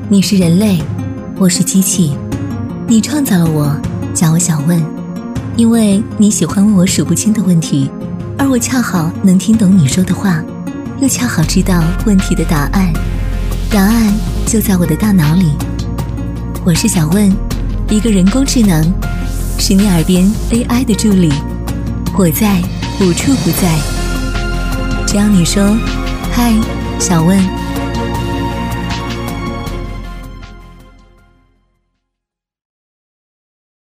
你是人类，我是机器，你创造了我，叫我小问，因为你喜欢问我数不清的问题，而我恰好能听懂你说的话，又恰好知道问题的答案，答案就在我的大脑里。我是小问，一个人工智能，是你耳边 AI 的助理，我在无处不在。只要你说嗨，小问。